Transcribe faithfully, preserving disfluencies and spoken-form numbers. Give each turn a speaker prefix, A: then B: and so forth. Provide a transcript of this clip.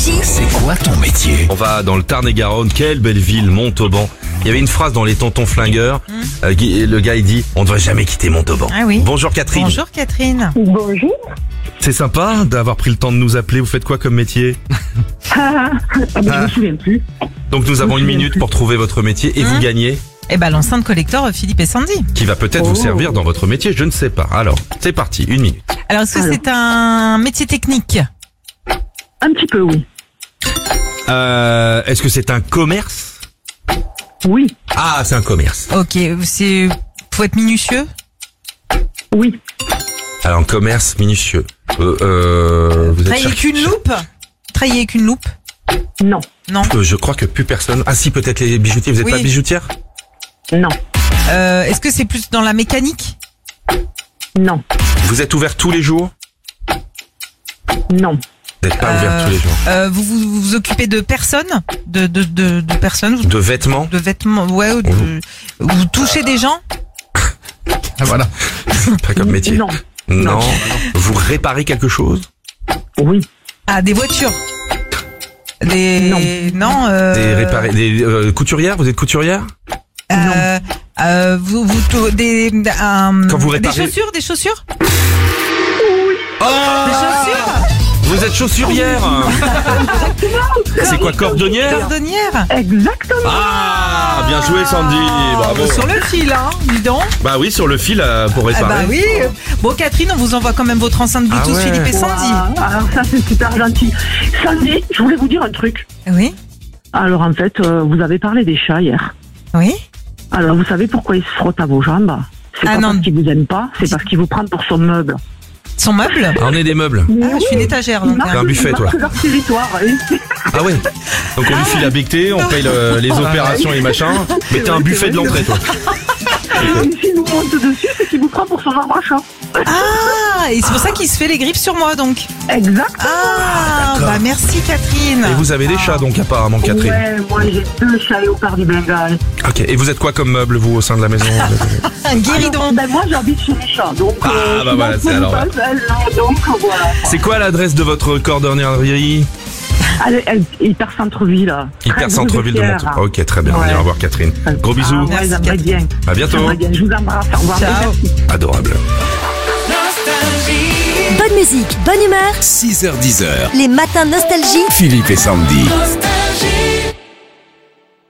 A: Nostalgie.
B: C'est quoi ton métier?
C: On va dans le Tarn-et-Garonne, quelle belle ville, Montauban. Il y avait une phrase dans les Tontons Flingueurs, mmh. euh, qui, le gars il dit « On ne devrait jamais quitter Montauban ».
D: Ah oui.
C: Bonjour Catherine.
D: Bonjour Catherine.
E: Bonjour.
C: C'est sympa d'avoir pris le temps de nous appeler, vous faites quoi comme métier?
E: Ah, ah, mais je me souviens plus.
C: Donc nous avons une minute
E: plus.
C: pour trouver votre métier et
D: mmh.
C: vous gagnez.
D: Eh ben l'enceinte collector Philippe et Sandy.
C: Qui va peut-être
E: Oh.
C: vous servir dans votre métier, je ne sais pas. Alors, c'est parti, une minute.
D: Alors est-ce que
E: Alors.
D: c'est un métier technique?
E: Un petit peu, oui.
C: Euh, est-ce que c'est un commerce?
E: Oui,
C: Ah, c'est un commerce.
D: Ok, c'est faut être minutieux.
E: oui.
C: Alors, un commerce minutieux. Euh, euh, vous êtes
D: Travailler avec
C: cher-
D: une loupe. Travailler avec une loupe.
E: Non,
D: Non.
C: Euh, je crois que plus personne... Ah si, peut-être les bijoutiers, vous êtes
D: Oui.
C: pas bijoutière?
E: non,
D: Euh, est-ce que c'est plus dans la mécanique?
E: non,
C: Vous êtes ouvert tous les jours?
E: non.
C: Vous n'êtes pas
D: Euh,
C: ouvert tous les jours.
D: euh, vous, vous vous vous occupez de personnes, de de de, de personnes,
C: De vêtements?
D: de vêtements, ouais, ou de, vous touchez des gens?
C: Ah voilà. Pas comme métier.
E: Non,
C: Non. Vous réparez quelque chose?
E: oui,
D: Ah, des voitures. Des
E: Non.
D: non. Euh,
C: Des réparé... des euh, couturières? Vous êtes couturière?
D: euh, euh, vous vous tou- des euh,
C: Quand vous
D: des
C: réparez-
D: chaussures, des chaussures,
C: Oh
D: des chaussures.
C: Vous êtes chaussurière? C'est quoi, cordonnière?
D: Cordonnière.
E: exactement.
C: Ah, bien joué Sandy, bravo.
D: Sur le fil, hein, dis donc.
C: Bah oui, sur le fil euh, pour
D: Ah
C: réparer.
D: bah oui. Bon Catherine, on vous envoie quand même votre enceinte Bluetooth
C: Ah ouais.
D: Philippe et Sandy.
E: Ouah, alors ça, c'est super gentil. Sandy, je voulais vous dire un truc.
D: Oui.
E: Alors en fait, euh, vous avez parlé des chats hier.
D: Oui.
E: Alors vous savez pourquoi ils se frottent à vos jambes? C'est
D: Ah
E: pas
D: non.
E: parce qu'ils vous aiment pas, c'est parce qu'ils vous prennent pour son meuble.
D: Son meuble.
C: Ah, on est des meubles.
D: Ah, je suis une étagère donc.
E: Ils
D: hein.
C: un buffet,
E: ils
C: toi.
E: marquent leur territoire. Et-
C: Ah ouais. Donc on lui file la bectée, on paye le- les opérations et machin. Mais t'as un buffet de l'entrée toi.
E: Et s'ils vous montent dessus, c'est qu'ils vous prennent pour son arbre à chat.
D: Ah, et c'est pour ça qu'il se fait les griffes sur moi donc.
E: Exact.
D: Ah,
C: d'accord.
D: bah merci Catherine.
C: Et vous avez des chats donc apparemment Catherine.
E: Ouais, moi j'ai deux chats léopards du Bengale.
C: Ok. Et vous êtes quoi comme meuble vous au sein de la maison?
D: Un guéridon.
E: Alors, ben moi j'habite chez les chats, donc
C: Ah,
E: euh,
C: bah
E: je
C: voilà,
E: m'en
C: c'est
E: fous
C: alors,
E: pas, elle, donc voilà.
C: C'est quoi l'adresse de votre cordonnerie?
E: Elle, elle, hyper centre-ville. là.
C: Hyper
E: Très
C: centre-ville de
E: Montauban.
C: Montauban. Ok, très bien. On
E: Ouais.
C: ira voir Catherine. Gros bisous.
E: Ah, ouais,
D: Merci,
E: j'aimerais
D: Catherine.
E: bien.
C: À bientôt.
E: J'aimerais bien. Je vous embrasse. Au revoir.
D: Ciao.
E: Merci.
C: Adorable.
A: Bonne musique, bonne humeur.
B: six heures dix heures.
A: Les matins Nostalgie.
B: Philippe et Sandy.
F: Nostalgie.